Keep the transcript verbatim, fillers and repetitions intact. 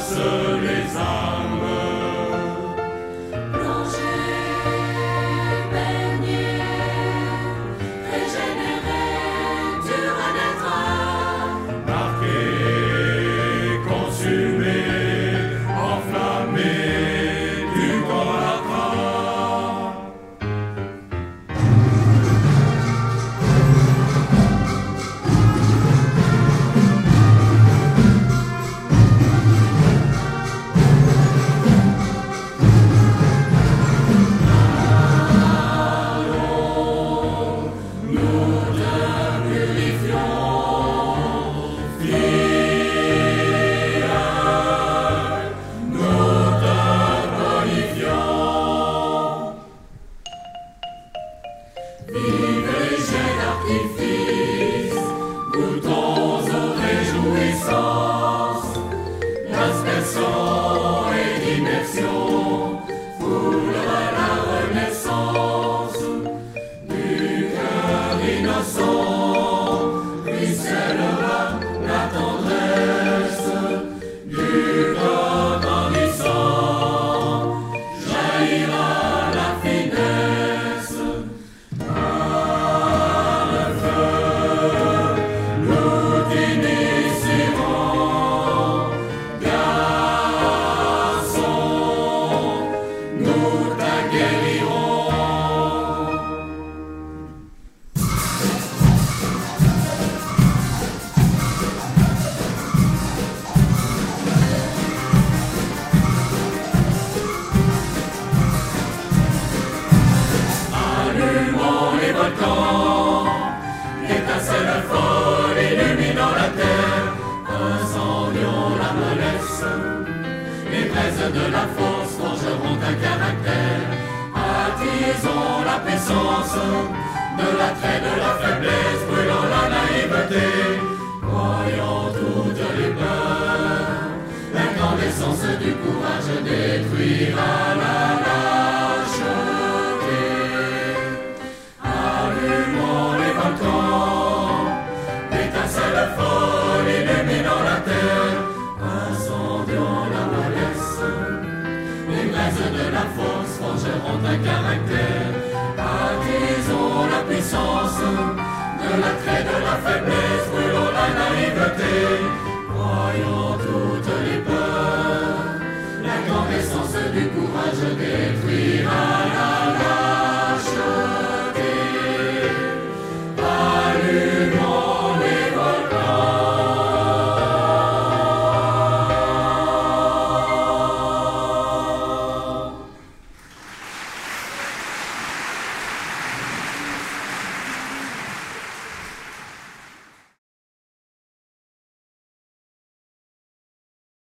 chasse les âmes. Plonger, baigner, régénérer, tu renaîtras. Marqué, consumé, enflammé, tu connaîtras. Vive les jets d'artifice, goûtons aux réjouissances, l'aspersion et l'immersion foulera la renaissance du cœur innocent, ruissellera la tendresse du corps grandissant, jaillira la finesse. Nous t'initierons, garçon, nous t'aguerrirons. Allumons les volcans, étincelle folle illuminant la terre, incendions la mollesse, les braises de la force forgeront un caractère, attisons la puissance de l'attrait de la faiblesse, brûlant la naïveté, croyant toutes les peurs, l'incandescence du courage détruira la lâcheté. Allumons les volcans, étincelle folle illuminant la terre, incendions la mollesse, les braises de la force forgeront un caractère, attisons la puissance de l'attrait de la faiblesse, brûlons la naïveté, croyons toutes les peurs, l'incandescence du courage des